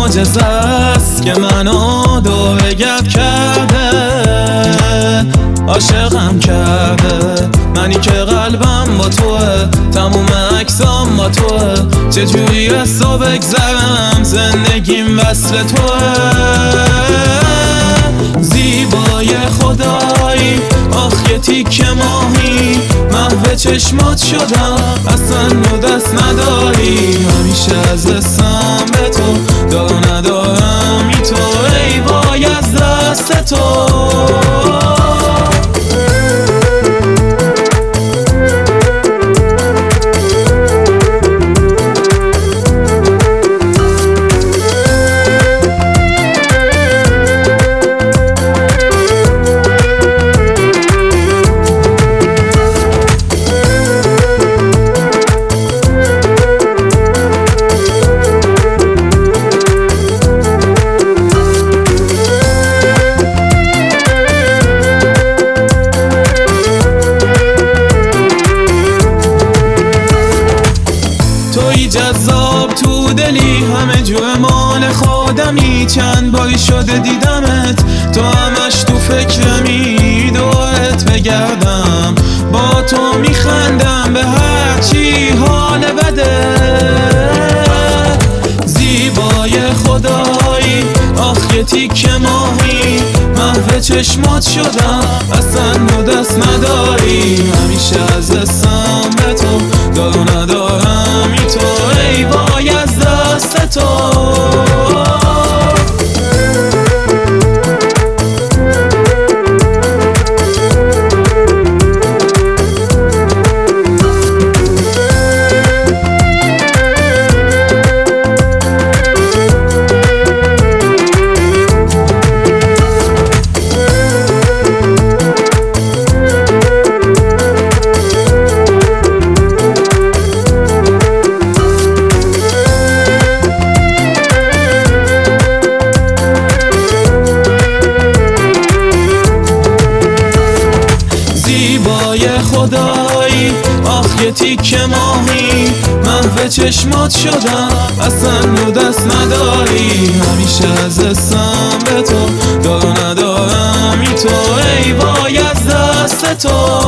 معجزه است که منو دور گپ کرده، عاشقم کرده. منی که قلبم با توه، تموم عکسام با توه. چجوری از تو بگذرم، زندگیم وصل توه. زیبای خدایی، آخ یه تیکه ماهی، محو چشمات شدم، اصلا رو دست نداری. همیشه از دستم به تو، دار ندارم ای تو، ای وای از دست تو. جذاب تو دلی، همه جور مال خودمی. چند باری شده دیدمت، تو همش تو فکرمی. دورت بگردم، با تو میخندم به هرچی حال بده. زیبای خدایی، آخ یه تیکه ماهی، محو چشمات شدم، اصلا رو دست نداری. همیشه از دستم به تو، دارو ندارم ای تو، ای وای از دست تو. خدایی، آخ یه تیکه ماهی، محو چشمات شدم، اصلا رو دست نداری. همیشه از دستم به تو، دارو ندارم ای تو، ای وای از دست تو.